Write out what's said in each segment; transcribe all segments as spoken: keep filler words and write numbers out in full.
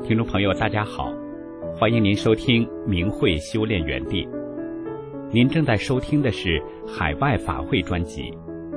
听众朋友大家好，欢迎您收听明慧修炼园地。您正在收听的是海外法会专辑。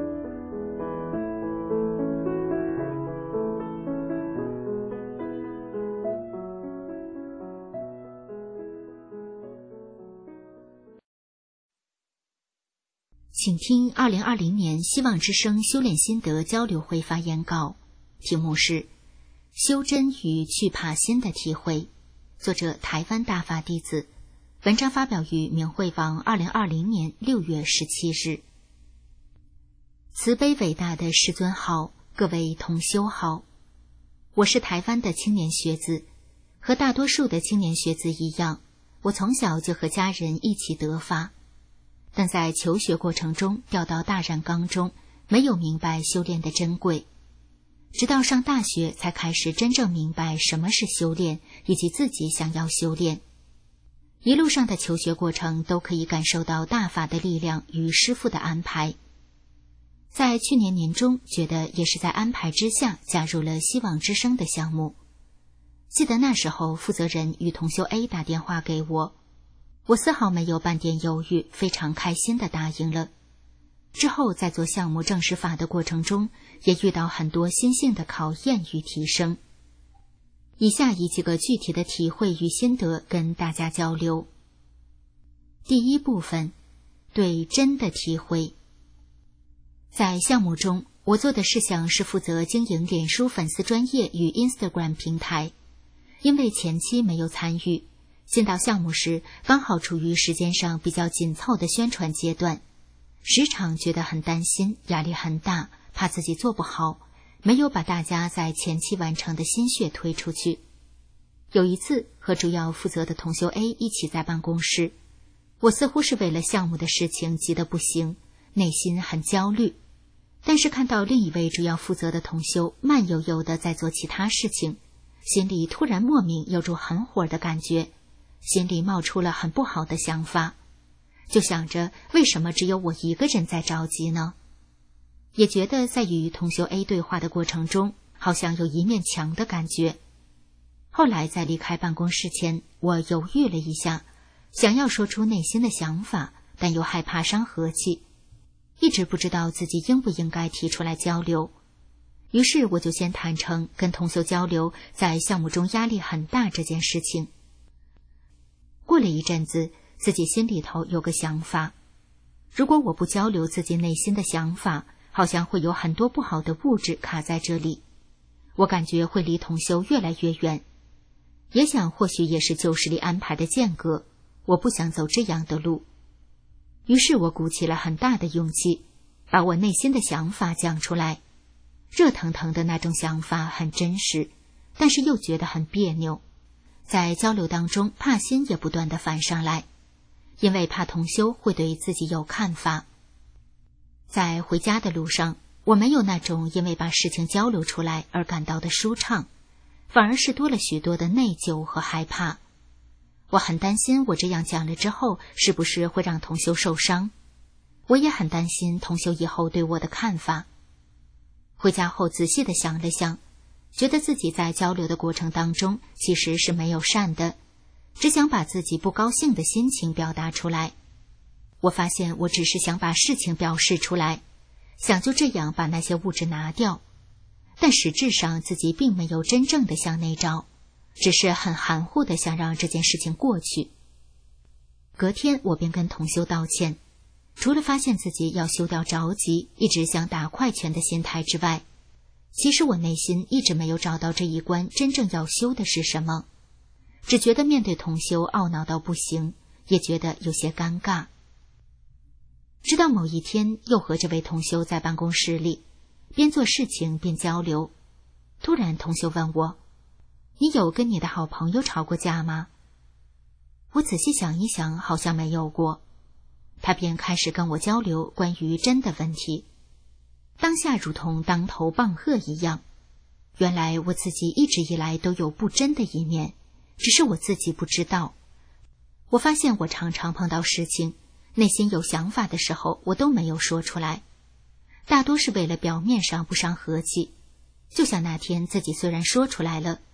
请听二零二零年希望之声修炼心得交流会发言稿，题目是修真与去怕心的体会，作者台湾大法弟子，文章发表于明慧网二零二零年六月十七日。慈悲伟大的师尊好，各位同修好，我是台湾的青年学子，和大多数的青年学子一样，我从小就和家人一起得法，但在求学过程中掉到大染缸中，没有明白修炼的珍贵，直到上大学才开始真正明白什么是修炼，以及自己想要修炼。一路上的求学过程都可以感受到大法的力量与师父的安排。在去年年中，觉得也是在安排之下加入了希望之声的项目。记得那时候负责人与同修 A 打电话给我，我丝毫没有半点犹豫，非常开心地答应了。之后在做项目正式法的过程中，也遇到很多心性的考验与提升。以下以几个具体的体会与心得跟大家交流。第一部分，对真的体会。在项目中，我做的事项是负责经营脸书粉丝专页与 Instagram 平台。因为前期没有参与，进到项目时刚好处于时间上比较紧凑的宣传阶段，时常觉得很担心，压力很大，怕自己做不好，没有把大家在前期完成的心血推出去。有一次和主要负责的同修 A 一起在办公室，我似乎是为了项目的事情急得不行，内心很焦虑，但是看到另一位主要负责的同修慢悠悠地在做其他事情，心里突然莫名有种很火的感觉，心里冒出了很不好的想法，就想着为什么只有我一个人在着急呢？也觉得在与同修 A 对话的过程中，好像有一面墙的感觉。后来在离开办公室前，我犹豫了一下，想要说出内心的想法，但又害怕伤和气，一直不知道自己应不应该提出来交流。于是我就先坦诚跟同修交流在项目中压力很大这件事情。过了一阵子，自己心里头有个想法，如果我不交流自己内心的想法，好像会有很多不好的物质卡在这里，我感觉会离同修越来越远。也想或许也是旧时里安排的间隔，我不想走这样的路。于是我鼓起了很大的勇气，把我内心的想法讲出来。热腾腾的那种想法很真实，但是又觉得很别扭。在交流当中，怕心也不断地反上来，因为怕同修会对自己有看法。在回家的路上，我没有那种因为把事情交流出来而感到的舒畅，反而是多了许多的内疚和害怕。我很担心我这样讲了之后，是不是会让同修受伤？我也很担心同修以后对我的看法。回家后仔细地想了想，觉得自己在交流的过程当中其实是没有善的，只想把自己不高兴的心情表达出来。我发现我只是想把事情表示出来，想就这样把那些物质拿掉，但实质上自己并没有真正的向内找，只是很含糊的想让这件事情过去。隔天我便跟同修道歉，除了发现自己要修掉着急，一直想打快拳的心态之外，其实我内心一直没有找到这一关真正要修的是什么，只觉得面对同修懊恼到不行，也觉得有些尴尬。直到某一天又和这位同修在办公室里，边做事情边交流，突然同修问我，你有跟你的好朋友吵过架吗？我仔细想一想，好像没有过。他便开始跟我交流关于真的问题，当下如同当头棒喝一样。原来我自己一直以来都有不真的一面，只是我自己不知道。我发现我常常碰到事情，内心有想法的时候，我都没有说出来，大多是为了表面上不伤和气。就像那天自己虽然说出来了，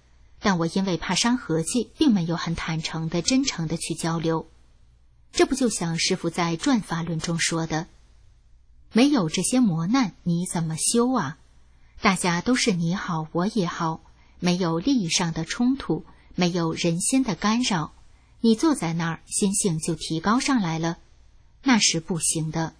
但我因为怕伤和气，并没有很坦诚的、真诚的去交流。这不就像师父在转法论中说的，没有这些磨难，你怎么修啊？大家都是你好我也好，没有利益上的冲突，没有人心的干扰，你坐在那儿，心性就提高上来了，那是不行的。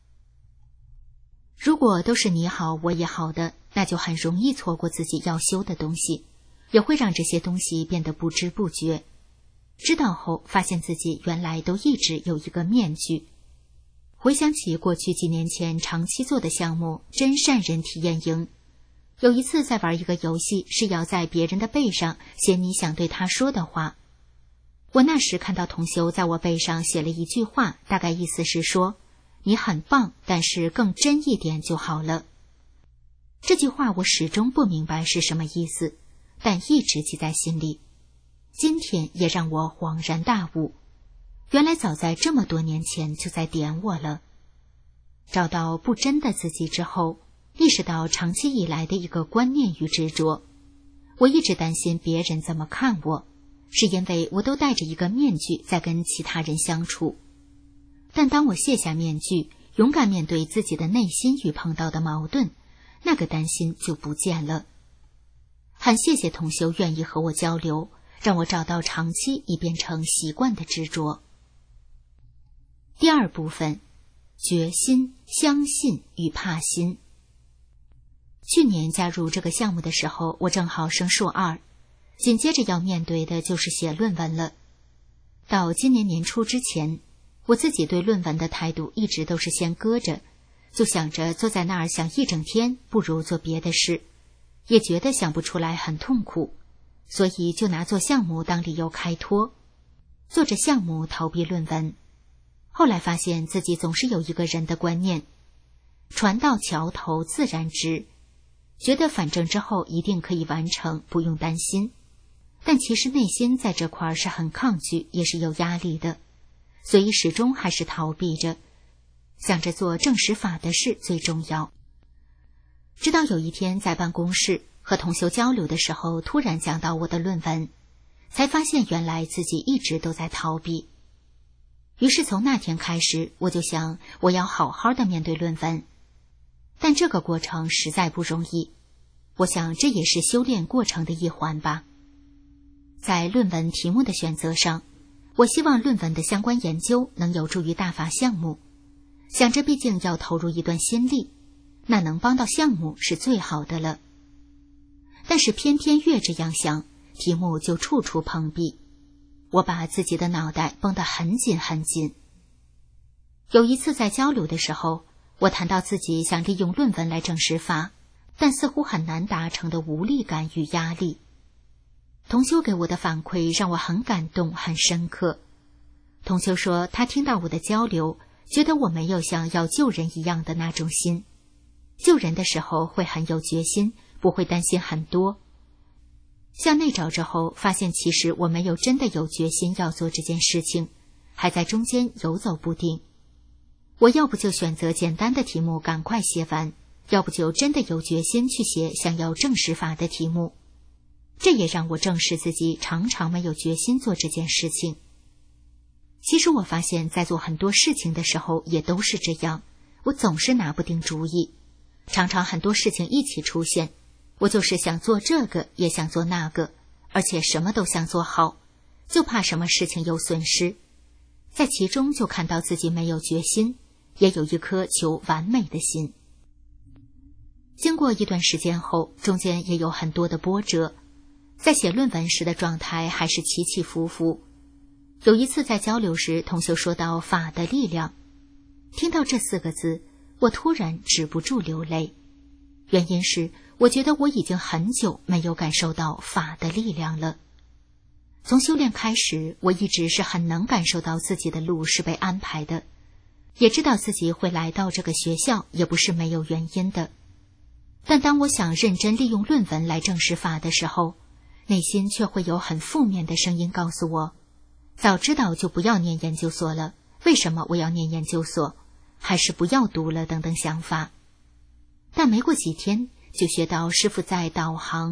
如果都是你好我也好的，那就很容易错过自己要修的东西，也会让这些东西变得不知不觉。知道后，发现自己原来都一直有一个面具。回想起过去几年前长期做的项目真善人体验营，有一次在玩一个游戏，是要在别人的背上写你想对他说的话。我那时看到同修在我背上写了一句话，大概意思是说，你很棒，但是更真一点就好了。这句话我始终不明白是什么意思，但一直记在心里。今天也让我恍然大悟，原来早在这么多年前就在点我了。找到不真的自己之后，意识到长期以来的一个观念与执着。我一直担心别人怎么看我，是因为我都戴着一个面具在跟其他人相处。但当我卸下面具，勇敢面对自己的内心与碰到的矛盾，那个担心就不见了。很谢谢同修愿意和我交流，让我找到长期已变成习惯的执着。第二部分，决心、相信与怕心。去年加入这个项目的时候，我正好升硕二，紧接着要面对的就是写论文了。到今年年初之前，我自己对论文的态度一直都是先搁着，就想着坐在那儿想一整天，不如做别的事，也觉得想不出来很痛苦，所以就拿做项目当理由开脱，做着项目逃避论文。后来发现自己总是有一个人的观念，船到桥头自然直，觉得反正之后一定可以完成，不用担心。但其实内心在这块是很抗拒，也是有压力的，所以始终还是逃避着，想着做正实法的事最重要。直到有一天在办公室和同修交流的时候，突然讲到我的论文，才发现原来自己一直都在逃避。于是从那天开始，我就想我要好好的面对论文，但这个过程实在不容易，我想这也是修炼过程的一环吧。在论文题目的选择上，我希望论文的相关研究能有助于大法项目，想着毕竟要投入一段心力，那能帮到项目是最好的了。但是偏偏越这样想，题目就处处碰壁，我把自己的脑袋绷得很紧很紧。有一次在交流的时候，我谈到自己想利用论文来证实法，但似乎很难达成的无力感与压力。同修给我的反馈让我很感动很深刻。同修说他听到我的交流，觉得我没有像要救人一样的那种心，救人的时候会很有决心，不会担心很多。向内找之后，发现其实我没有真的有决心要做这件事情，还在中间游走不定。我要不就选择简单的题目赶快写完，要不就真的有决心去写想要证实法的题目。这也让我正视自己常常没有决心做这件事情。其实我发现在做很多事情的时候也都是这样，我总是拿不定主意，常常很多事情一起出现，我就是想做这个也想做那个，而且什么都想做好，就怕什么事情有损失，在其中就看到自己没有决心，也有一颗求完美的心。经过一段时间后，中间也有很多的波折，在写论文时的状态还是起起伏伏。有一次在交流时，同修说到法的力量，听到这四个字，我突然止不住流泪。原因是我觉得我已经很久没有感受到法的力量了。从修炼开始，我一直是很能感受到自己的路是被安排的，也知道自己会来到这个学校也不是没有原因的。但当我想认真利用论文来证实法的时候，内心却会有很负面的声音告诉我，早知道就不要念研究所了，为什么我要念研究所，还是不要读了等等想法。但没过几天就学到师父在导航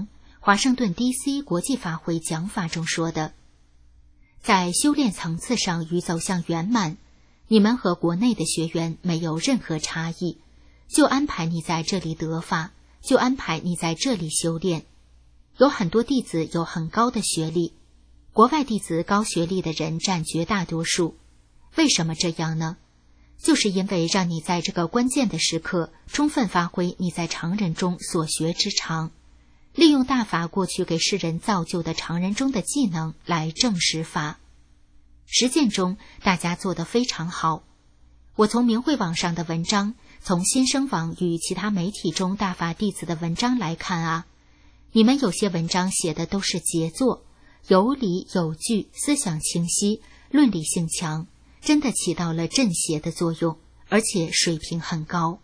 华盛顿 D C 国际法会讲法中说的。在修炼层次上与走向圆满，你们和国内的学员没有任何差异，就安排你在这里得法，就安排你在这里修炼。有很多弟子有很高的学历，国外弟子高学历的人占绝大多数。为什么这样呢？就是因为让你在这个关键的时刻充分发挥你在常人中所学之长，利用大法过去给世人造就的常人中的技能来证实法。实践中大家做得非常好。我从明慧网上的文章，从新生网与其他媒体中大法弟子的文章来看啊，你们有些文章写的都是杰作，有理有据，思想清晰，论理性强，真的起到了镇邪的作用，而且水平很高。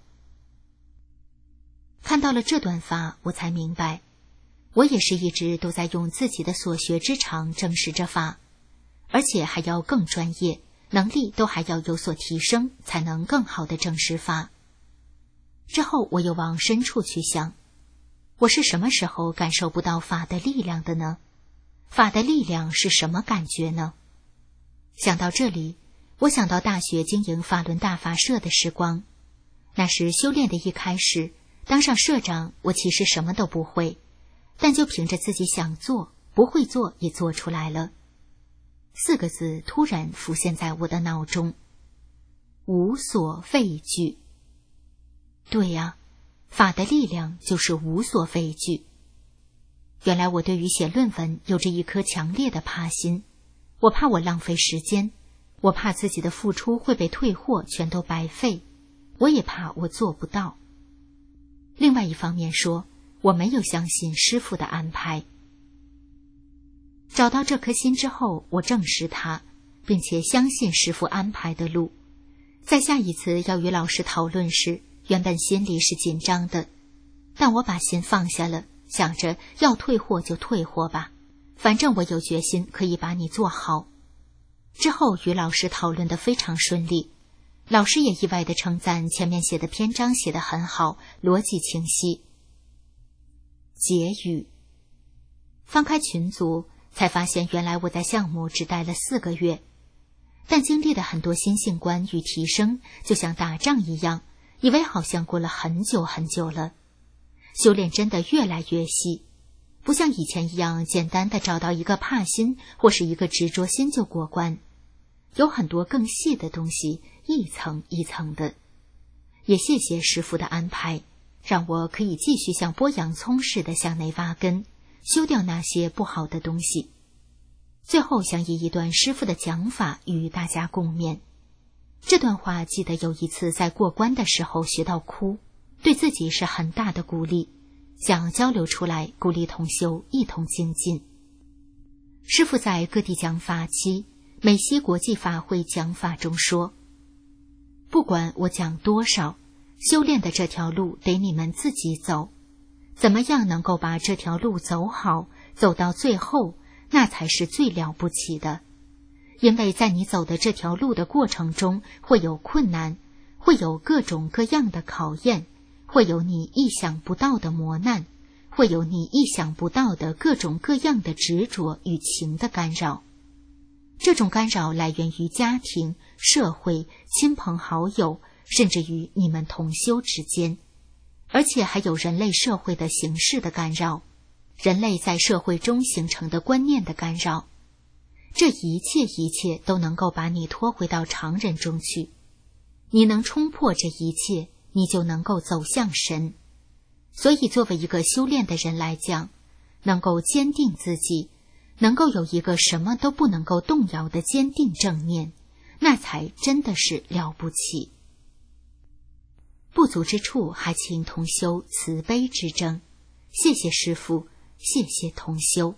看到了这段法，我才明白，我也是一直都在用自己的所学之长证实着法，而且还要更专业，能力都还要有所提升，才能更好的证实法。之后我又往深处去想，我是什么时候感受不到法的力量的呢？法的力量是什么感觉呢？想到这里，我想到大学经营法轮大法社的时光。那时修炼的一开始，当上社长，我其实什么都不会，但就凭着自己想做，不会做也做出来了。四个字突然浮现在我的脑中：无所畏惧。对呀，法的力量就是无所畏惧。原来我对于写论文有着一颗强烈的怕心，我怕我浪费时间，我怕自己的付出会被退货，全都白费，我也怕我做不到。另外一方面说，我没有相信师父的安排。找到这颗心之后，我证实它，并且相信师父安排的路。在下一次要与老师讨论时，原本心里是紧张的，但我把心放下了，想着要退货就退货吧，反正我有决心可以把你做好。之后与老师讨论得非常顺利，老师也意外地称赞前面写的篇章写得很好，逻辑清晰。结语。翻开群组才发现，原来我在项目只待了四个月，但经历了很多心性观与提升，就像打仗一样，以为好像过了很久很久了。修炼真的越来越细，不像以前一样简单的找到一个怕心或是一个执着心就过关，有很多更细的东西，一层一层的。也谢谢师父的安排，让我可以继续像剥洋葱似的向内挖根，修掉那些不好的东西。最后想以一段师父的讲法与大家共勉。这段话记得有一次在过关的时候学到哭，对自己是很大的鼓励，想交流出来，鼓励同修一同精进。师父在各地讲法期美西国际法会讲法中说，不管我讲多少，修炼的这条路得你们自己走，怎么样能够把这条路走好，走到最后，那才是最了不起的。因为在你走的这条路的过程中，会有困难，会有各种各样的考验，会有你意想不到的磨难，会有你意想不到的各种各样的执着与情的干扰。这种干扰来源于家庭、社会、亲朋好友，甚至于你们同修之间，而且还有人类社会的形式的干扰，人类在社会中形成的观念的干扰。这一切一切都能够把你拖回到常人中去。你能冲破这一切，你就能够走向神。所以作为一个修炼的人来讲，能够坚定自己，能够有一个什么都不能够动摇的坚定正念，那才真的是了不起。不足之处还请同修慈悲之正。谢谢师父，谢谢同修。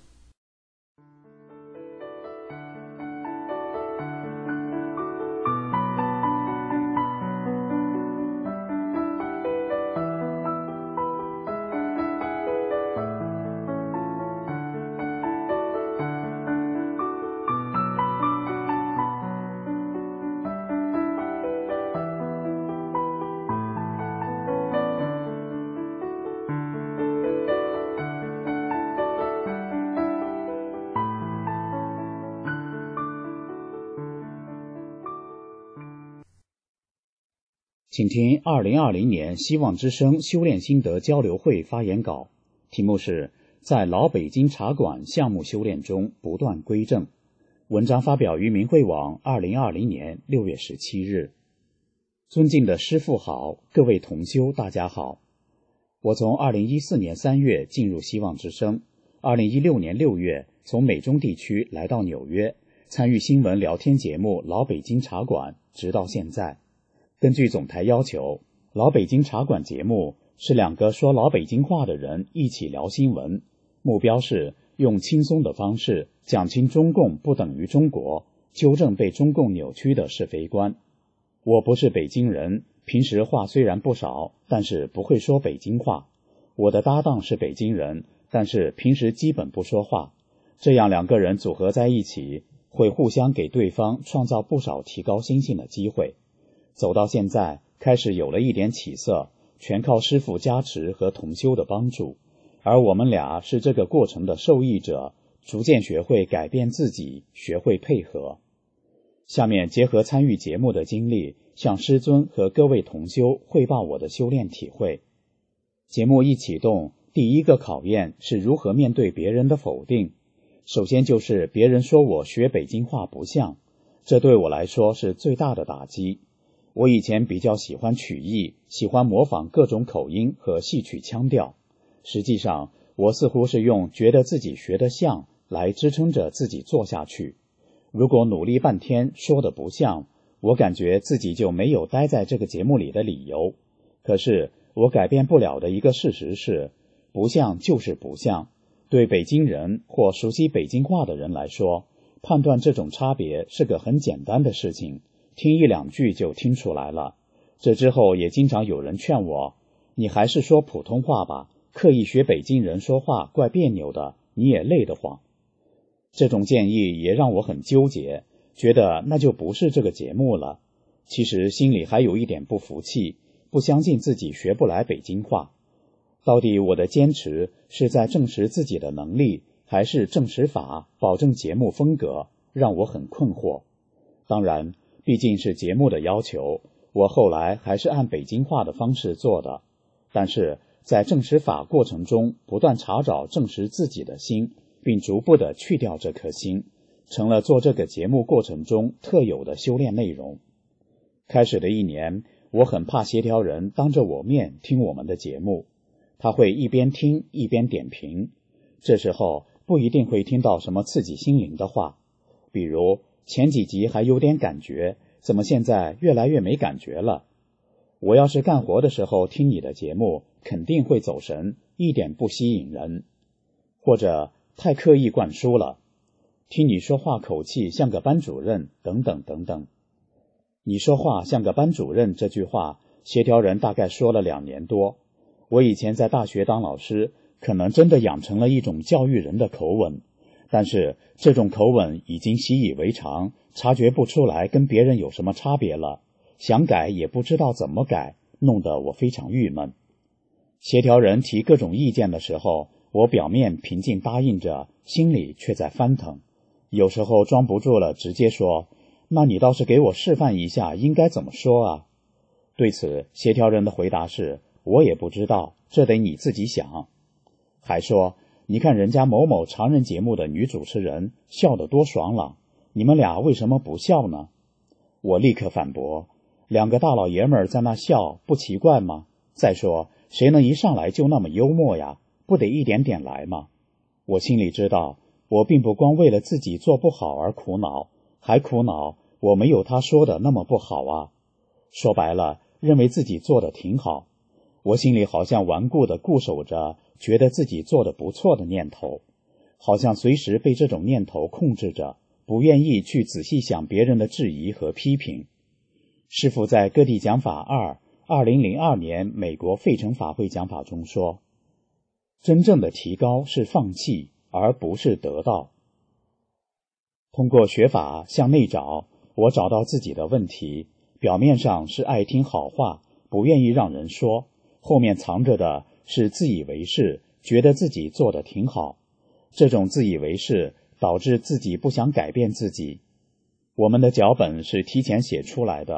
请听二零二零年希望之声修炼心得交流会发言稿，题目是在老北京茶馆项目修炼中不断归正。文章发表于明慧网二零二零年六月十七日。尊敬的师父好，各位同修大家好。我从二零一四年三月进入希望之声，二零一六年六月从美中地区来到纽约，参与新闻聊天节目老北京茶馆，直到现在。根据总台要求，老北京茶馆节目是两个说老北京话的人一起聊新闻，目标是用轻松的方式讲清中共不等于中国，纠正被中共扭曲的是非观。我不是北京人，平时话虽然不少，但是不会说北京话。我的搭档是北京人，但是平时基本不说话。这样两个人组合在一起，会互相给对方创造不少提高心性的机会。走到现在，开始有了一点起色，全靠师父加持和同修的帮助，而我们俩是这个过程的受益者，逐渐学会改变自己，学会配合。下面结合参与节目的经历，向师尊和各位同修汇报我的修炼体会。节目一启动，第一个考验是如何面对别人的否定。首先就是别人说我学北京话不像，这对我来说是最大的打击。我以前比较喜欢曲艺，喜欢模仿各种口音和戏曲腔调。实际上，我似乎是用觉得自己学得像来支撑着自己做下去。如果努力半天说的不像，我感觉自己就没有待在这个节目里的理由。可是我改变不了的一个事实是，不像就是不像。对北京人或熟悉北京话的人来说，判断这种差别是个很简单的事情，听一两句就听出来了。这之后也经常有人劝我，你还是说普通话吧，刻意学北京人说话怪别扭的，你也累得慌。这种建议也让我很纠结，觉得那就不是这个节目了。其实心里还有一点不服气，不相信自己学不来北京话。到底我的坚持是在证实自己的能力，还是证实法保证节目风格，让我很困惑。当然毕竟是节目的要求，我后来还是按北京话的方式做的。但是在证实法过程中，不断查找证实自己的心，并逐步地去掉这颗心，成了做这个节目过程中特有的修炼内容。开始的一年，我很怕协调人当着我面听我们的节目，他会一边听一边点评，这时候不一定会听到什么刺激心灵的话，比如前几集还有点感觉，怎么现在越来越没感觉了？我要是干活的时候听你的节目，肯定会走神，一点不吸引人。或者太刻意灌输了，听你说话口气像个班主任，等等等等。你说话像个班主任这句话，协调人大概说了两年多。我以前在大学当老师，可能真的养成了一种教育人的口吻，但是这种口吻已经习以为常，察觉不出来跟别人有什么差别了，想改也不知道怎么改，弄得我非常郁闷。协调人提各种意见的时候，我表面平静答应着，心里却在翻腾。有时候装不住了，直接说，那你倒是给我示范一下应该怎么说啊？对此，协调人的回答是，我也不知道，这得你自己想。还说，你看人家某某常人节目的女主持人笑得多爽朗，你们俩为什么不笑呢？我立刻反驳，两个大老爷们儿在那笑，不奇怪吗？再说，谁能一上来就那么幽默呀？不得一点点来吗？我心里知道，我并不光为了自己做不好而苦恼，还苦恼我没有他说的那么不好啊。说白了，认为自己做的挺好。我心里好像顽固地固守着觉得自己做的不错的念头，好像随时被这种念头控制着，不愿意去仔细想别人的质疑和批评。师父在各地讲法二二零零二年美国费城法会讲法中说，真正的提高是放弃，而不是得到。通过学法向内找，我找到自己的问题，表面上是爱听好话，不愿意让人说，后面藏着的是自以为是，觉得自己做得挺好。这种自以为是导致自己不想改变自己。我们的脚本是提前写出来的，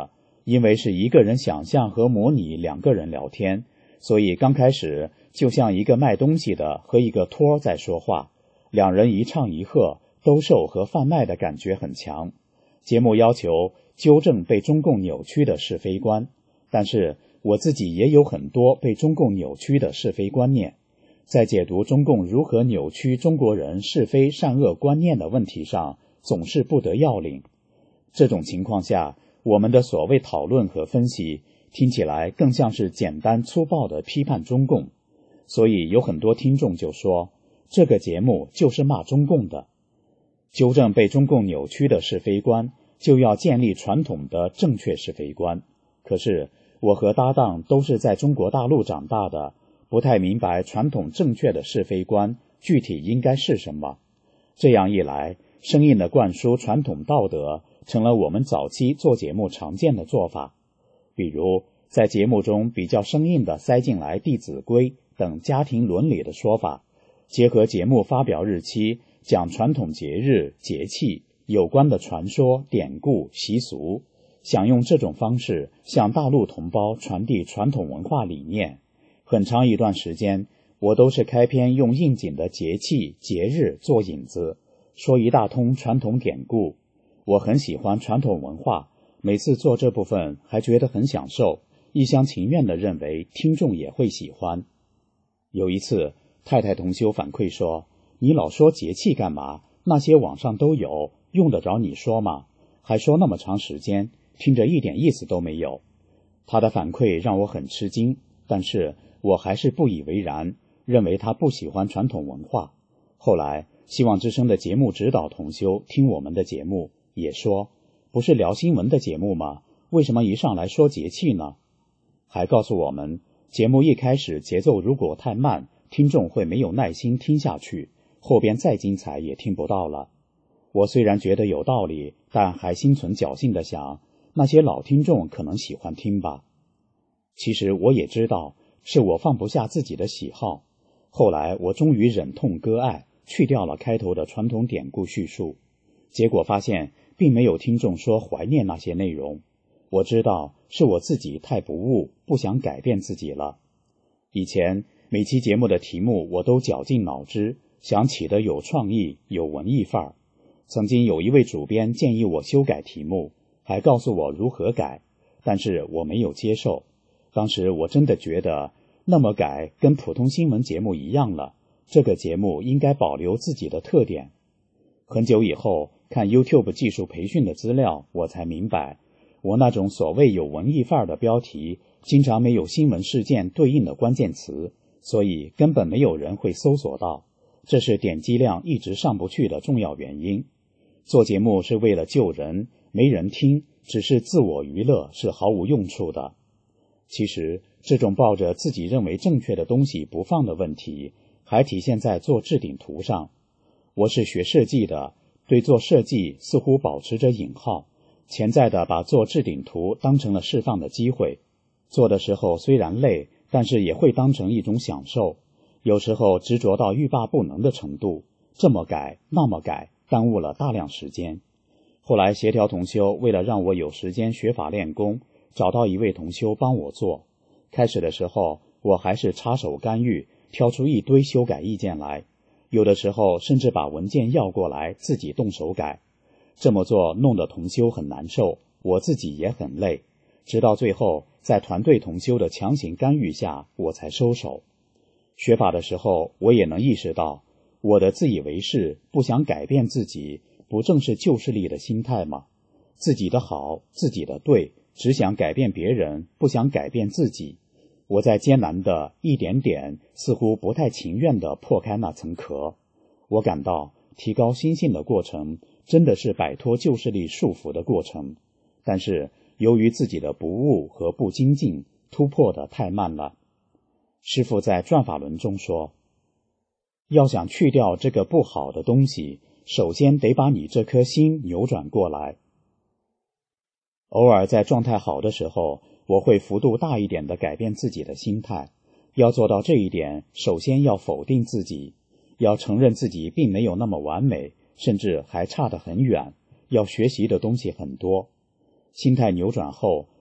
因为是一个人想象和模拟两个人聊天，所以刚开始就像一个卖东西的和一个托在说话，两人一唱一和，兜售和贩卖的感觉很强。节目要求纠正被中共扭曲的是非观，但是我自己也有很多被中共扭曲的是非观念，在解读中共如何扭曲中国人是非善恶观念的问题上总是不得要领。这种情况下，我们的所谓讨论和分析听起来更像是简单粗暴的批判中共，所以有很多听众就说这个节目就是骂中共的。纠正被中共扭曲的是非观，就要建立传统的正确是非观。可是我和搭档都是在中国大陆长大的，不太明白传统正确的是非观具体应该是什么。这样一来，生硬的灌输传统道德成了我们早期做节目常见的做法。比如在节目中比较生硬地塞进来《弟子规》等家庭伦理的说法，结合节目发表日期讲传统节日节气有关的传说典故习俗，想用这种方式向大陆同胞传递传统文化理念。很长一段时间我都是开篇用应景的节气节日做引子，说一大通传统典故。我很喜欢传统文化，每次做这部分还觉得很享受，一厢情愿地认为听众也会喜欢。有一次太太同修反馈说，你老说节气干嘛？那些网上都有，用得着你说吗？还说那么长时间，听着一点意思都没有。他的反馈让我很吃惊，但是我还是不以为然，认为他不喜欢传统文化。后来希望之声的节目指导同修听我们的节目也说，不是聊新闻的节目吗？为什么一上来说节气呢？还告诉我们，节目一开始节奏如果太慢，听众会没有耐心听下去，后边再精彩也听不到了。我虽然觉得有道理，但还心存侥幸地想，那些老听众可能喜欢听吧。其实我也知道，是我放不下自己的喜好。后来我终于忍痛割爱，去掉了开头的传统典故叙述，结果发现并没有听众说怀念那些内容。我知道是我自己太不悟，不想改变自己了。以前每期节目的题目我都绞尽脑汁，想起得有创意有文艺范儿。曾经有一位主编建议我修改题目，还告诉我如何改，但是我没有接受。当时我真的觉得那么改跟普通新闻节目一样了，这个节目应该保留自己的特点。很久以后看 YouTube 技术培训的资料，我才明白，我那种所谓有文艺范儿的标题经常没有新闻事件对应的关键词，所以根本没有人会搜索到，这是点击量一直上不去的重要原因。做节目是为了救人，没人听，只是自我娱乐，是毫无用处的。其实这种抱着自己认为正确的东西不放的问题，还体现在做置顶图上。我是学设计的，对做设计似乎保持着引号，潜在的把做置顶图当成了释放的机会。做的时候虽然累，但是也会当成一种享受。有时候执着到欲罢不能的程度，这么改那么改，耽误了大量时间。后来协调同修为了让我有时间学法练功，找到一位同修帮我做。开始的时候我还是插手干预，挑出一堆修改意见来，有的时候甚至把文件要过来自己动手改。这么做弄得同修很难受，我自己也很累，直到最后在团队同修的强行干预下，我才收手。学法的时候我也能意识到，我的自以为是，不想改变自己，不正是旧势力的心态吗？自己的好，自己的对，只想改变别人，不想改变自己。我在艰难的一点点，似乎不太情愿地破开那层壳。我感到提高心性的过程真的是摆脱旧势力束缚的过程，但是由于自己的不悟和不精进，突破得太慢了。师父在转法轮中说，要想去掉这个不好的东西，首先得把你这颗心扭转过来。偶尔在状态好的时候，我会幅度大一点地改变自己的心态。要做到这一点，首先要否定自己，要承认自己并没有那么完美，甚至还差得很远，要学习的东西很多。心态扭转后，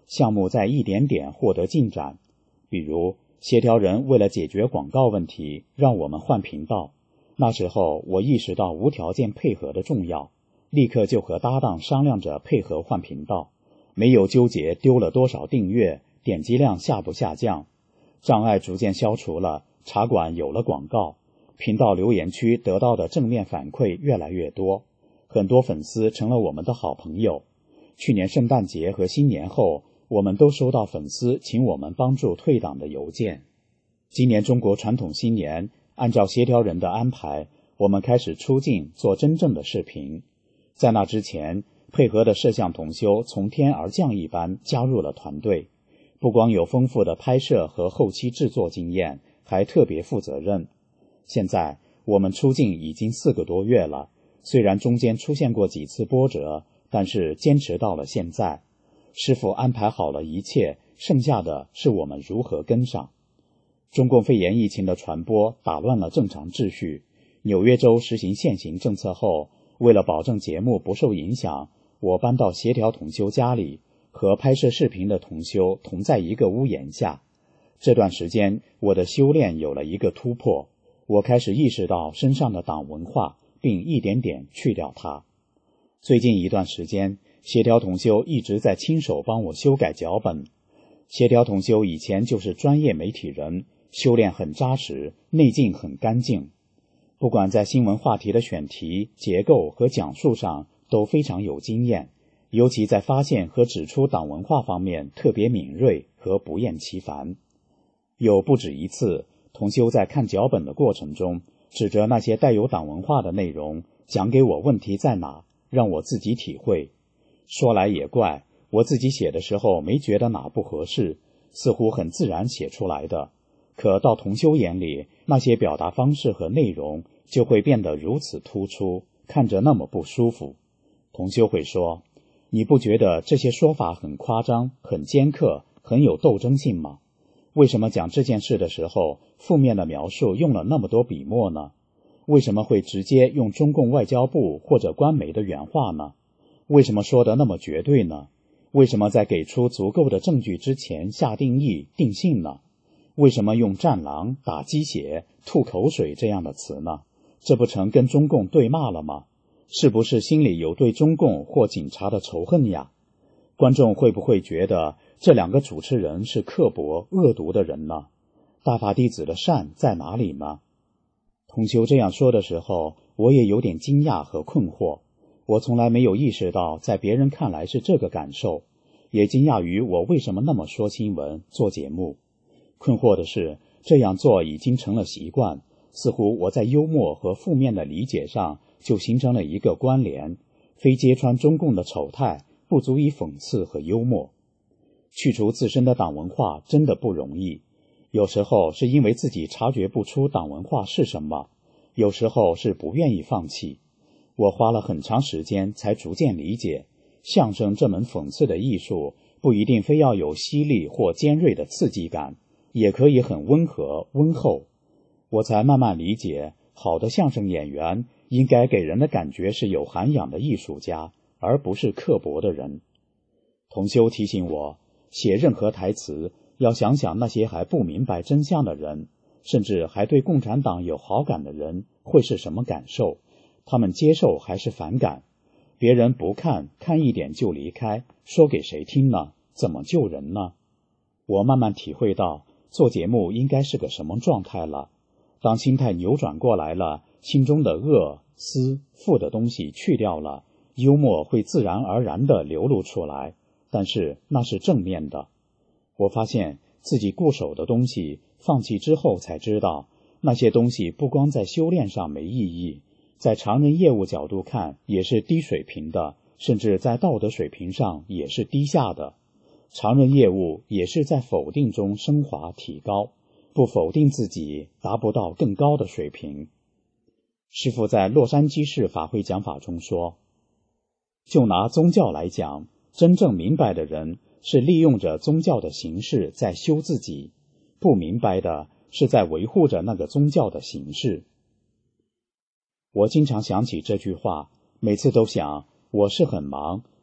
项目在一点点获得进展。比如协调人为了解决广告问题，让我们换频道。那时候我意识到无条件配合的重要，立刻就和搭档商量着配合换频道，没有纠结丢了多少订阅，点击量下不下降。障碍逐渐消除了，茶馆有了广告，频道留言区得到的正面反馈越来越多，很多粉丝成了我们的好朋友。去年圣诞节和新年后，我们都收到粉丝请我们帮助退档的邮件。今年中国传统新年，按照协调人的安排，我们开始出镜做真正的视频。在那之前，配合的摄像同修从天而降一般加入了团队，不光有丰富的拍摄和后期制作经验，还特别负责任。现在我们出镜已经四个多月了，虽然中间出现过几次波折，但是坚持到了现在。师父安排好了一切，剩下的是我们如何跟上。中共肺炎疫情的传播打乱了正常秩序，纽约州实行限行政策后，为了保证节目不受影响，我搬到协调同修家里，和拍摄视频的同修同在一个屋檐下。这段时间，我的修炼有了一个突破，我开始意识到身上的党文化，并一点点去掉它。最近一段时间，协调同修一直在亲手帮我修改脚本。协调同修以前就是专业媒体人，修炼很扎实，内劲很干净。不管在新闻话题的选题、结构和讲述上都非常有经验，尤其在发现和指出党文化方面特别敏锐和不厌其烦。有不止一次，同修在看脚本的过程中，指着那些带有党文化的内容，讲给我问题在哪，让我自己体会。说来也怪，我自己写的时候没觉得哪不合适，似乎很自然写出来的。可到同修眼里，那些表达方式和内容就会变得如此突出，看着那么不舒服。同修会说，你不觉得这些说法很夸张、很尖刻、很有斗争性吗？为什么讲这件事的时候，负面的描述用了那么多笔墨呢？为什么会直接用中共外交部或者官媒的原话呢？为什么说得那么绝对呢？为什么在给出足够的证据之前下定义、定性呢？为什么用战狼、打鸡血、吐口水这样的词呢？这不成跟中共对骂了吗？是不是心里有对中共或警察的仇恨呀？观众会不会觉得这两个主持人是刻薄、恶毒的人呢？大法弟子的善在哪里呢？同修这样说的时候，我也有点惊讶和困惑。我从来没有意识到在别人看来是这个感受，也惊讶于我为什么那么说新闻、做节目。困惑的是，这样做已经成了习惯，似乎我在幽默和负面的理解上就形成了一个关联，非揭穿中共的丑态不足以讽刺和幽默。去除自身的党文化真的不容易，有时候是因为自己察觉不出党文化是什么，有时候是不愿意放弃。我花了很长时间才逐渐理解，相声这门讽刺的艺术不一定非要有犀利或尖锐的刺激感，也可以很温和温厚。我才慢慢理解，好的相声演员应该给人的感觉是有涵养的艺术家，而不是刻薄的人。同修提醒我，写任何台词要想想那些还不明白真相的人，甚至还对共产党有好感的人会是什么感受，他们接受还是反感。别人不看，看一点就离开，说给谁听呢？怎么救人呢？我慢慢体会到做节目应该是个什么状态了。当心态扭转过来了，心中的恶、私、负的东西去掉了，幽默会自然而然地流露出来，但是那是正面的。我发现自己固守的东西放弃之后才知道，那些东西不光在修炼上没意义，在常人业务角度看也是低水平的，甚至在道德水平上也是低下的。常人业务也是在否定中升华提高，不否定自己达不到更高的水平。师父在洛杉矶市法会讲法中说，就拿宗教来讲，真正明白的人是利用着宗教的形式在修自己，不明白的是在维护着那个宗教的形式。我经常想起这句话，每次都想，我是很忙，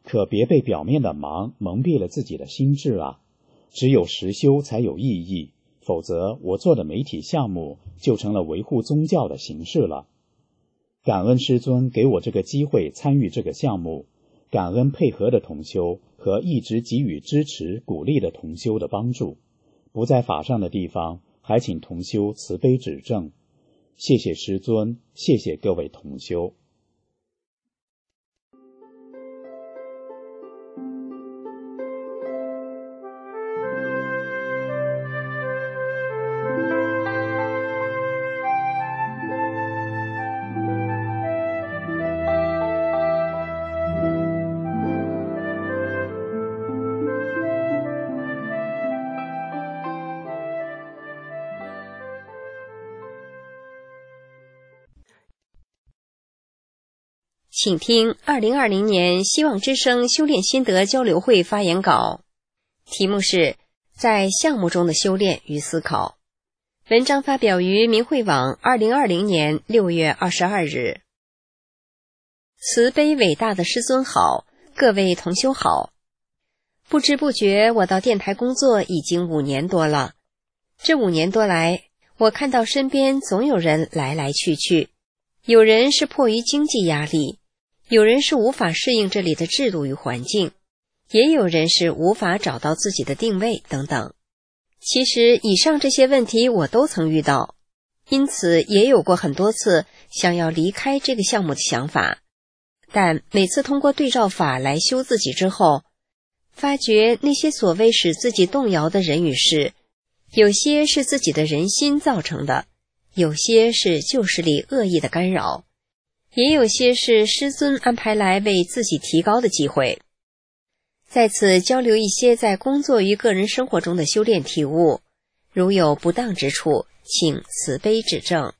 可别被表面的忙蒙蔽了自己的心智啊！只有实修才有意义，否则我做的媒体项目就成了维护宗教的形式了。感恩师尊给我这个机会参与这个项目，感恩配合的同修和一直给予支持鼓励的同修的帮助。不在法上的地方，还请同修慈悲指正。谢谢师尊，谢谢各位同修。 请听二零二零年希望之声修炼心得交流会发言稿，题目是在项目中的修炼与思考。文章发表于明慧网二零二零年六月二十二日。慈悲伟大的师尊好，各位同修好。不知不觉我到电台工作已经五年多了。这五年多来，我看到身边总有人来来去去，有人是迫于经济压力，有人是无法适应这里的制度与环境，也有人是无法找到自己的定位等等。其实以上这些问题我都曾遇到，因此也有过很多次想要离开这个项目的想法。但每次通过对照法来修自己之后，发觉那些所谓使自己动摇的人与事，有些是自己的人心造成的，有些是旧势力恶意的干扰，也有些是师尊安排来为自己提高的机会。在此交流一些在工作与个人生活中的修炼体悟，如有不当之处，请慈悲指正。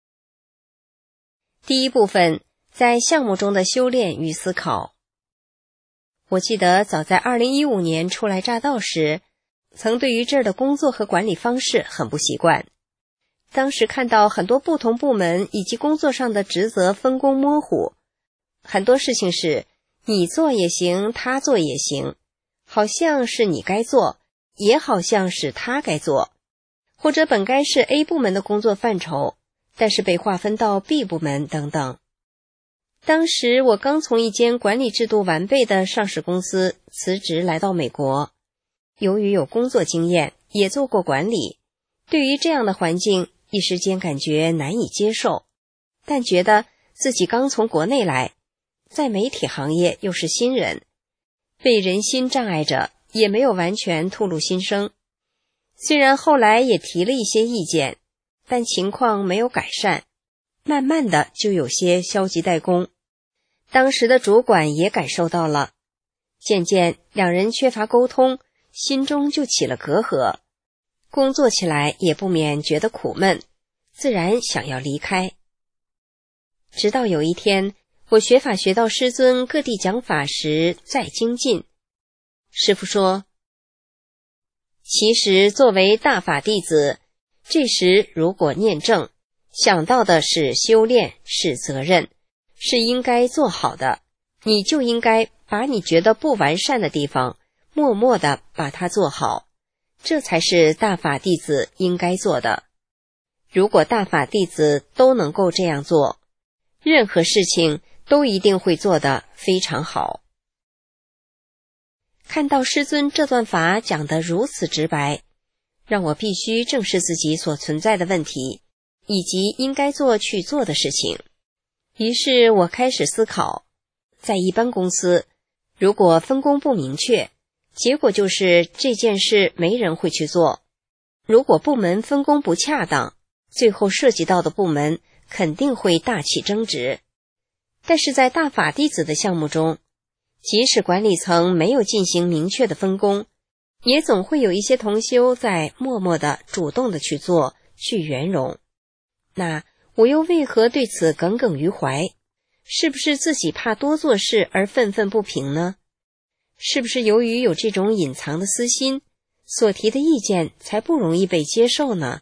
第一部分，在项目中的修炼与思考。我记得早在二零一五年初来乍到时，曾对于这儿的工作和管理方式很不习惯。当时看到很多不同部门以及工作上的职责分工模糊，很多事情是你做也行，他做也行，好像是你该做，也好像是他该做，或者本该是 A 部门的工作范畴，但是被划分到 B 部门等等。当时我刚从一间管理制度完备的上市公司辞职来到美国，由于有工作经验，也做过管理，对于这样的环境一时间感觉难以接受，但觉得自己刚从国内来，在媒体行业又是新人，被人心障碍着，也没有完全吐露心声。虽然后来也提了一些意见，但情况没有改善，慢慢的就有些消极怠工。当时的主管也感受到了，渐渐两人缺乏沟通，心中就起了隔阂，工作起来也不免觉得苦闷，自然想要离开。直到有一天，我学法学到师尊各地讲法时再精进，师父说，其实作为大法弟子，这时如果念正，想到的是修炼，是责任，是应该做好的，你就应该把你觉得不完善的地方默默地把它做好，这才是大法弟子应该做的。如果大法弟子都能够这样做，任何事情都一定会做得非常好。看到师尊这段法讲得如此直白，让我必须正视自己所存在的问题，以及应该做去做的事情。于是我开始思考，在一般公司，如果分工不明确，结果就是这件事没人会去做。如果部门分工不恰当，最后涉及到的部门肯定会大起争执。但是在大法弟子的项目中，即使管理层没有进行明确的分工，也总会有一些同修在默默地主动地去做，去圆融。那我又为何对此耿耿于怀？是不是自己怕多做事而愤愤不平呢？是不是由于有这种隐藏的私心，所提的意见才不容易被接受呢？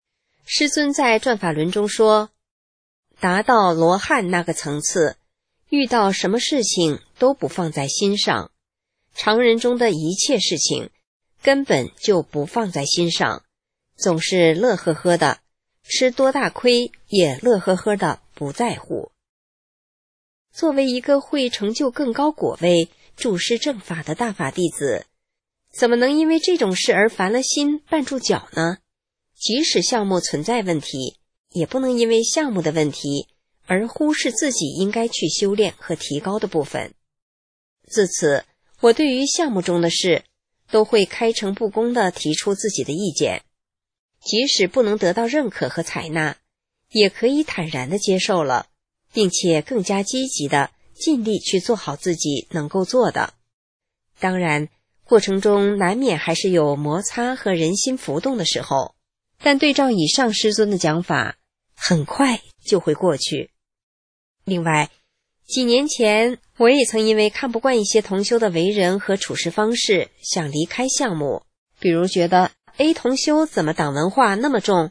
师尊在转法轮中说，达到罗汉那个层次， 遇到什么事情都不放在心上，常人中的一切事情根本就不放在心上，总是乐呵呵的，吃多大亏也乐呵呵的不在乎。作为一个会成就更高果位、注释正法的大法弟子，怎么能因为这种事而烦了心、绊住脚呢？即使项目存在问题，也不能因为项目的问题而忽视自己应该去修炼和提高的部分。自此，我对于项目中的事都会开诚布公地提出自己的意见，即使不能得到认可和采纳，也可以坦然地接受了，并且更加积极地尽力去做好自己能够做的。当然，过程中难免还是有摩擦和人心浮动的时候，但对照以上师尊的讲法，很快就会过去。另外，几年前我也曾因为看不惯一些同修的为人和处事方式，想离开项目，比如觉得 A 同修怎么党文化那么重，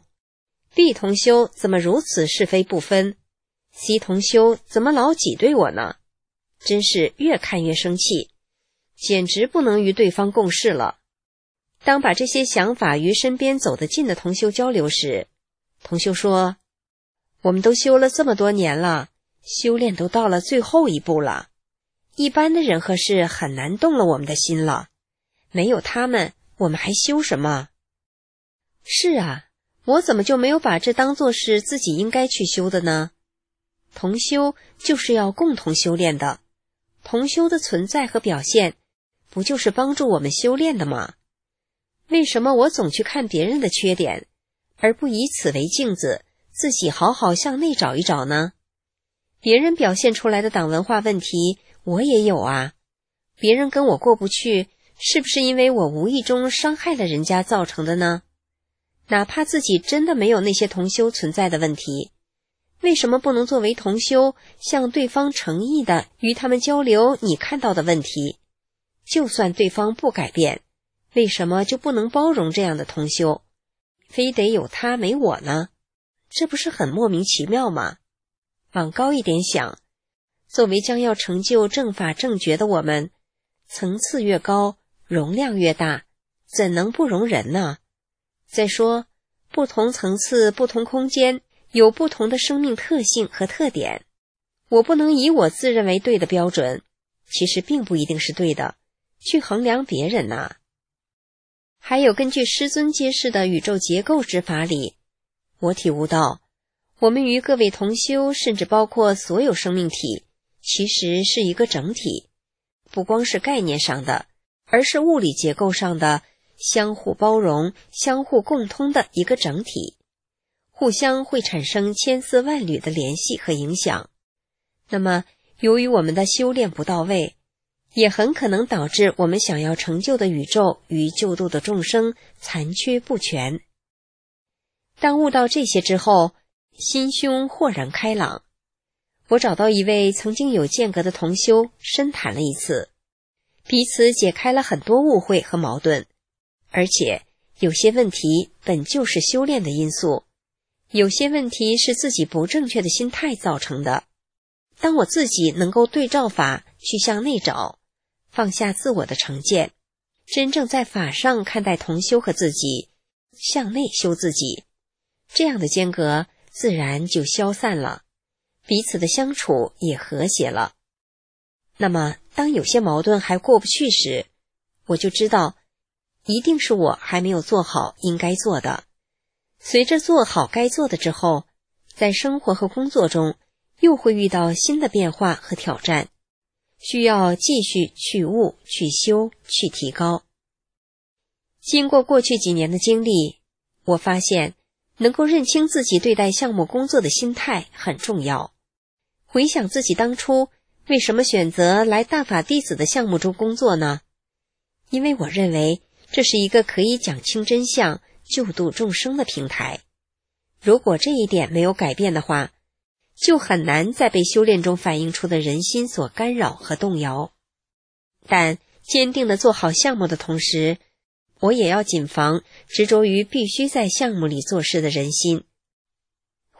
B 同修怎么如此是非不分， C 同修怎么老挤兑我呢？真是越看越生气，简直不能与对方共事了。当把这些想法与身边走得近的同修交流时，同修说，我们都修了这么多年了，修炼都到了最后一步了，一般的人和事很难动了我们的心了，没有他们，我们还修什么？是啊，我怎么就没有把这当作是自己应该去修的呢？同修就是要共同修炼的，同修的存在和表现，不就是帮助我们修炼的吗？为什么我总去看别人的缺点，而不以此为镜子，自己好好向内找一找呢？别人表现出来的党文化问题，我也有啊。别人跟我过不去，是不是因为我无意中伤害了人家造成的呢？哪怕自己真的没有那些同修存在的问题，为什么不能作为同修，向对方诚意的与他们交流你看到的问题？就算对方不改变，为什么就不能包容这样的同修？非得有他没我呢？这不是很莫名其妙吗？往高一点想，作为将要成就正法正觉的我们，层次越高，容量越大，怎能不容人呢？再说，不同层次、不同空间，有不同的生命特性和特点。我不能以我自认为对的标准，其实并不一定是对的，去衡量别人呐。还有根据师尊揭示的宇宙结构之法里，我体悟到，我们与各位同修，甚至包括所有生命体，其实是一个整体，不光是概念上的，而是物理结构上的相互包容、相互共通的一个整体，互相会产生千丝万缕的联系和影响。那么，由于我们的修炼不到位，也很可能导致我们想要成就的宇宙与救度的众生残缺不全。当悟到这些之后，心胸豁然开朗。我找到一位曾经有间隔的同修，深谈了一次，彼此解开了很多误会和矛盾，而且有些问题本就是修炼的因素，有些问题是自己不正确的心态造成的。当我自己能够对照法去向内找，放下自我的成见，真正在法上看待同修和自己，向内修自己，这样的间隔自然就消散了，彼此的相处也和谐了。那么当有些矛盾还过不去时，我就知道一定是我还没有做好应该做的。随着做好该做的之后，在生活和工作中又会遇到新的变化和挑战，需要继续去悟、去修、去提高。经过过去几年的经历，我发现能够认清自己对待项目工作的心态很重要。回想自己当初为什么选择来大法弟子的项目中工作呢？因为我认为这是一个可以讲清真相、救度众生的平台。如果这一点没有改变的话，就很难在被修炼中反映出的人心所干扰和动摇。但坚定地做好项目的同时，我也要谨防执着于必须在项目里做事的人心。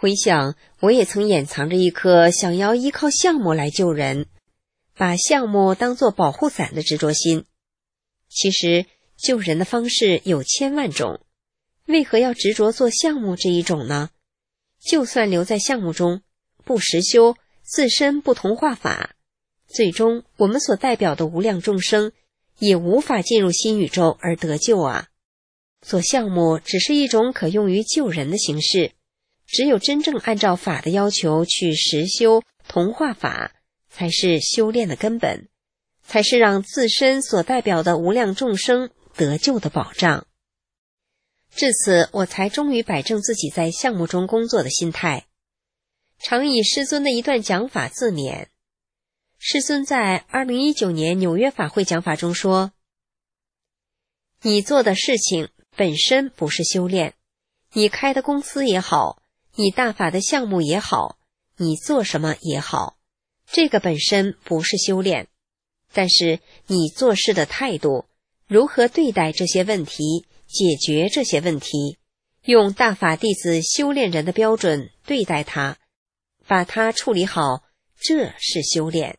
回想，我也曾掩藏着一颗想要依靠项目来救人，把项目当作保护伞的执着心。其实救人的方式有千万种，为何要执着做项目这一种呢？就算留在项目中，不实修，自身不同化法，最终我们所代表的无量众生也无法进入新宇宙而得救啊！做项目只是一种可用于救人的形式，只有真正按照法的要求去实修同化法，才是修炼的根本，才是让自身所代表的无量众生得救的保障。至此，我才终于摆正自己在项目中工作的心态。常以师尊的一段讲法自勉。师尊在二零一九年纽约法会讲法中说，你做的事情本身不是修炼，你开的公司也好，你大法的项目也好，你做什么也好，这个本身不是修炼，但是你做事的态度，如何对待这些问题，解决这些问题，用大法弟子修炼人的标准对待它，把它处理好，这是修炼。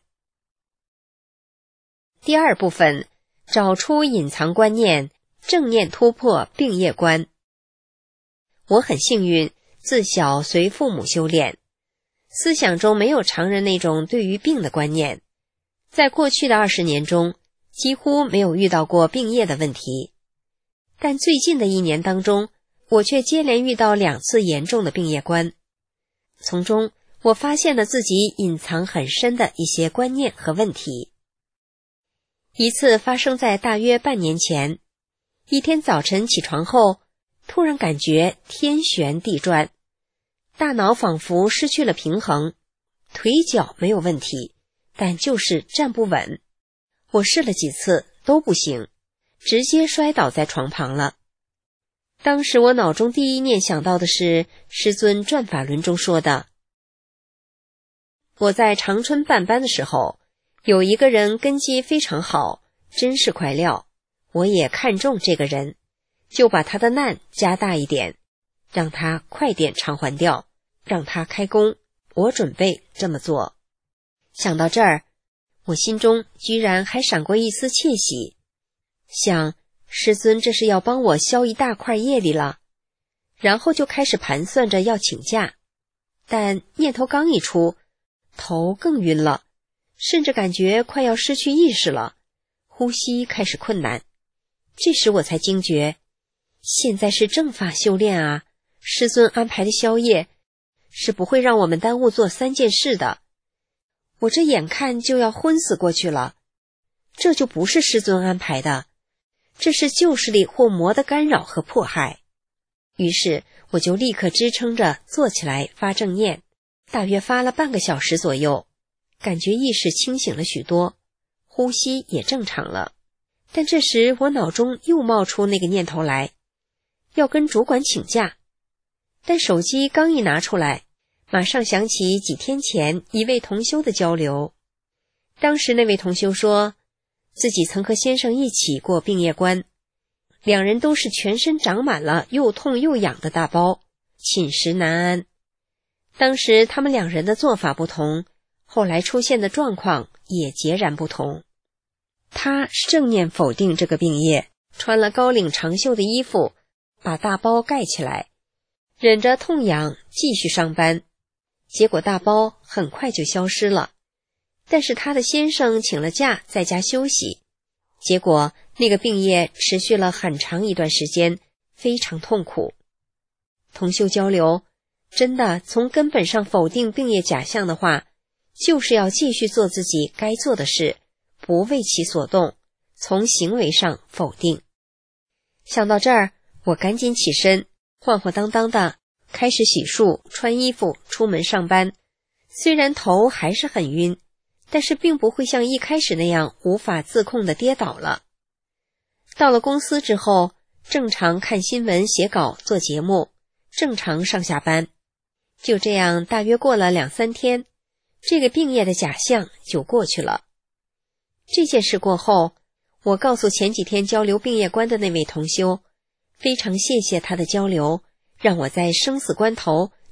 第二部分，找出隐藏观念，正念突破病业观。我很幸运，自小随父母修炼，思想中没有常人那种对于病的观念，在过去的二十年中，几乎没有遇到过病业的问题。但最近的一年当中，我却接连遇到两次严重的病业观，从中我发现了自己隐藏很深的一些观念和问题。一次发生在大约半年前，一天早晨起床后，突然感觉天旋地转，大脑仿佛失去了平衡，腿脚没有问题，但就是站不稳。我试了几次都不行，直接摔倒在床旁了。当时我脑中第一念想到的是师尊转法轮中说的，我在长春办班的时候，有一个人根基非常好，真是块料，我也看中这个人，就把他的难加大一点，让他快点偿还掉，让他开工，我准备这么做。想到这儿，我心中居然还闪过一丝窃喜，想师尊这是要帮我消一大块业力了，然后就开始盘算着要请假，但念头刚一出，头更晕了，甚至感觉快要失去意识了，呼吸开始困难。这时我才惊觉，现在是正法修炼啊，师尊安排的宵夜是不会让我们耽误做三件事的。我这眼看就要昏死过去了，这就不是师尊安排的，这是旧势力或魔的干扰和迫害。于是我就立刻支撑着坐起来发正念，大约发了半个小时左右，感觉意识清醒了许多，呼吸也正常了。但这时我脑中又冒出那个念头来，要跟主管请假。但手机刚一拿出来，马上想起几天前一位同修的交流。当时那位同修说，自己曾和先生一起过病业关，两人都是全身长满了又痛又痒的大包，寝食难安。当时他们两人的做法不同，后来出现的状况也截然不同。他是正念否定这个病业，穿了高领长袖的衣服，把大包盖起来，忍着痛痒继续上班，结果大包很快就消失了。但是他的先生请了假在家休息，结果那个病业持续了很长一段时间，非常痛苦。同修交流，真的从根本上否定病业假象的话，就是要继续做自己该做的事，不为其所动，从行为上否定。想到这儿，我赶紧起身，晃晃荡荡的开始洗漱、穿衣服、出门上班。虽然头还是很晕，但是并不会像一开始那样无法自控的跌倒了。到了公司之后，正常看新闻、写稿、做节目，正常上下班。就这样大约过了两三天，这个病业的假象就过去了。这件事过后，我告诉前几天交流病业观的那位同修，非常谢谢他的交流，让我在生死关头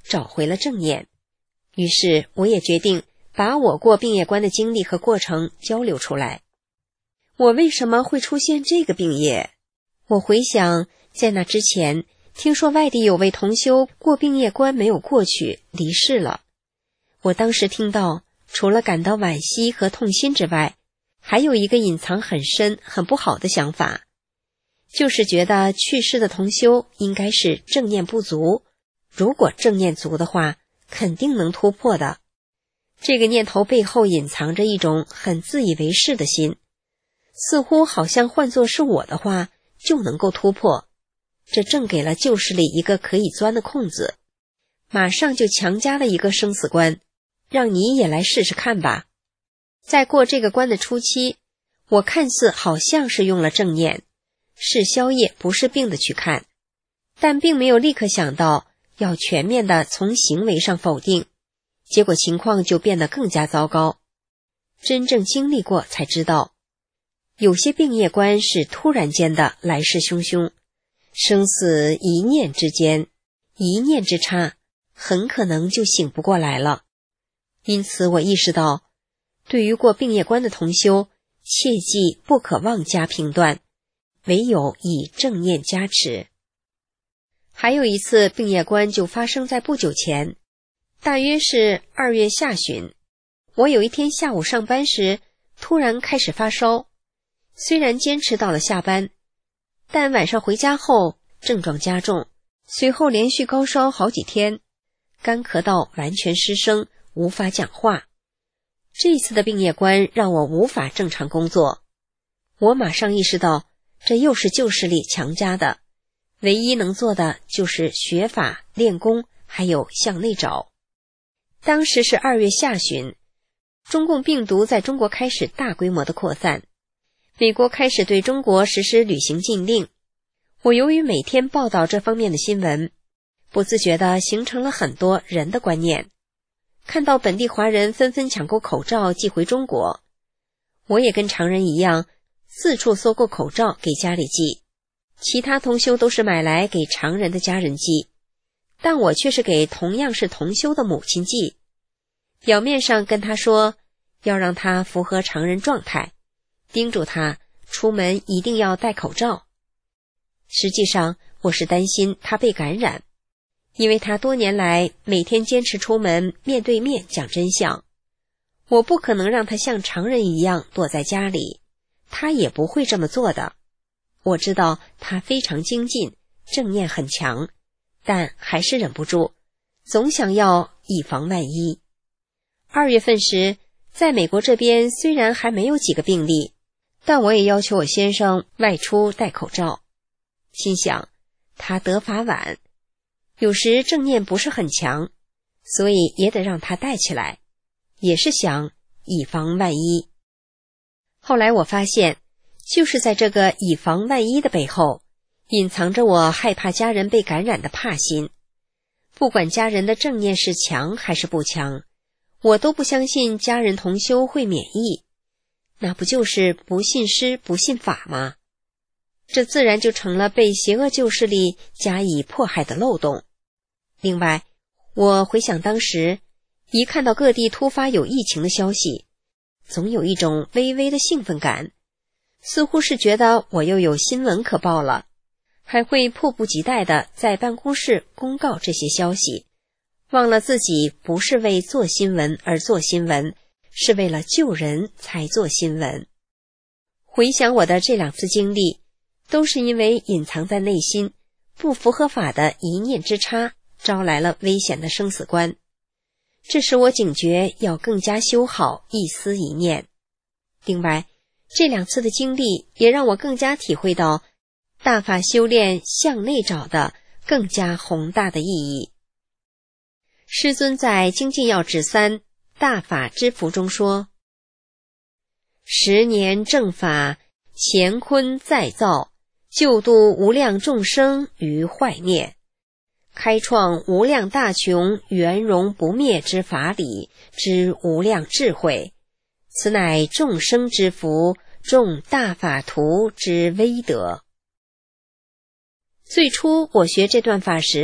找回了正念。于是我也决定把我过病业关的经历和过程交流出来。我为什么会出现这个病业？我回想，在那之前，听说外地有位同修过病业关没有过去，离世了。我当时听到，除了感到惋惜和痛心之外，还有一个隐藏很深、很不好的想法，就是觉得去世的同修应该是正念不足，如果正念足的话，肯定能突破的。这个念头背后隐藏着一种很自以为是的心，似乎好像换作是我的话就能够突破，这正给了旧势力一个可以钻的空子，马上就强加了一个生死关，让你也来试试看吧。在过这个关的初期，我看似好像是用了正念，是消业不是病的去看，但并没有立刻想到要全面的从行为上否定，结果情况就变得更加糟糕。真正经历过才知道，有些病业关是突然间的来势汹汹，生死一念之间，一念之差，很可能就醒不过来了。因此我意识到，对于过病业关的同修，切记不可妄加评断，唯有以正念加持。还有一次病业关就发生在不久前，大约是二月下旬。我有一天下午上班时，突然开始发烧，虽然坚持到了下班，但晚上回家后症状加重，随后连续高烧好几天，干咳到完全失声，无法讲话。这次的病业关让我无法正常工作，我马上意识到这又是旧势力强加的，唯一能做的就是学法练功，还有向内找。当时是二月下旬，中共病毒在中国开始大规模的扩散，美国开始对中国实施旅行禁令。我由于每天报道这方面的新闻，不自觉地形成了很多人的观念。看到本地华人纷纷抢购口罩寄回中国，我也跟常人一样，四处搜购口罩给家里寄。其他同修都是买来给常人的家人寄，但我却是给同样是同修的母亲寄。表面上跟他说要让他符合常人状态，叮嘱他出门一定要戴口罩。实际上我是担心他被感染，因为他多年来每天坚持出门面对面讲真相，我不可能让他像常人一样躲在家里，他也不会这么做的。我知道他非常精进，正念很强，但还是忍不住，总想要以防万一。二月份时，在美国这边虽然还没有几个病例，但我也要求我先生外出戴口罩。心想，他得法晚，有时正念不是很强，所以也得让他戴起来，也是想以防万一。后来我发现，就是在这个以防万一的背后，隐藏着我害怕家人被感染的怕心。不管家人的正念是强还是不强，我都不相信家人同修会免疫，那不就是不信师不信法吗？这自然就成了被邪恶旧势力加以迫害的漏洞。另外，我回想当时，一看到各地突发有疫情的消息，总有一种微微的兴奋感，似乎是觉得我又有新闻可报了，还会迫不及待地在办公室公告这些消息，忘了自己不是为做新闻而做新闻，是为了救人才做新闻。回想我的这两次经历，都是因为隐藏在内心不符合法的一念之差，招来了危险的生死关。这使我警觉要更加修好一思一念。另外，这两次的经历也让我更加体会到大法修炼向内找的更加宏大的意义。师尊在精进要旨三大法之福中说，十年正法，乾坤再造，救度无量众生于坏灭，开创无量大穷圆融不灭之法理之无量智慧，此乃众生之福，众大法徒之威德。最初我学这段法时，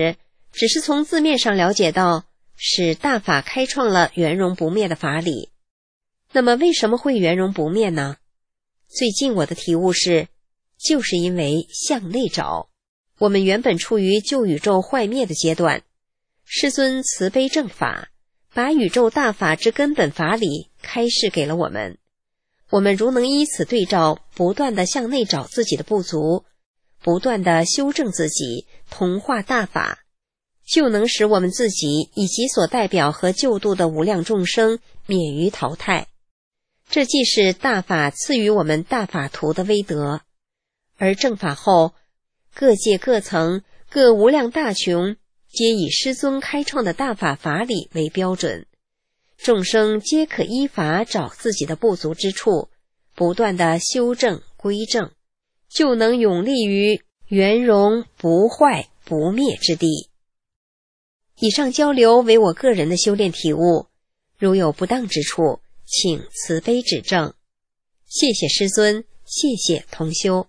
只是从字面上了解到使大法开创了圆融不灭的法理。那么为什么会圆融不灭呢？最近我的体悟是，就是因为向内找。我们原本处于旧宇宙坏灭的阶段，师尊慈悲正法把宇宙大法之根本法理开示给了我们。我们如能依此对照，不断地向内找自己的不足，不断地修正自己，同化大法，就能使我们自己以及所代表和救度的无量众生免于淘汰。这既是大法赐予我们大法图的威德。而正法后，各界各层各无量大穷皆以师尊开创的大法法理为标准，众生皆可依法找自己的不足之处，不断的修正归正，就能永立于圆融不坏不灭之地。以上交流为我个人的修炼体悟，如有不当之处，请慈悲指正。谢谢师尊，谢谢同修。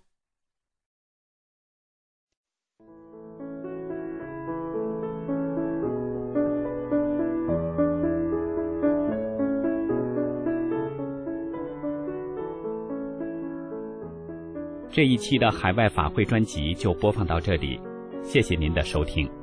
这一期的海外法会专辑就播放到这里，谢谢您的收听。